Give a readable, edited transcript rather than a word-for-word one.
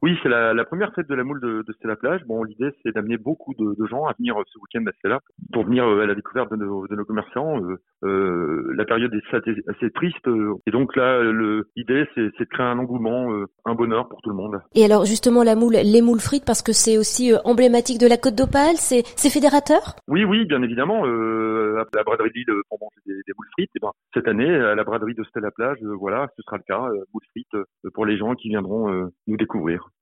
Oui, c'est la première fête de la moule de Stella Plage. Bon, l'idée, c'est d'amener beaucoup de gens à venir ce week-end à Stella pour venir à la découverte de nos commerçants. La période est assez triste. Et donc là, l'idée, c'est de créer un engouement, un bonheur pour tout le monde. Et alors justement la moule, les moules frites, parce que c'est aussi emblématique de la Côte d'Opale, c'est fédérateur? Oui, oui, bien évidemment. À la braderie de Lille, pour manger des moules frites. Et ben, cette année, à la braderie de Stella Plage, voilà, ce sera le cas. Moules frites pour les gens qui viendront nous découvrir.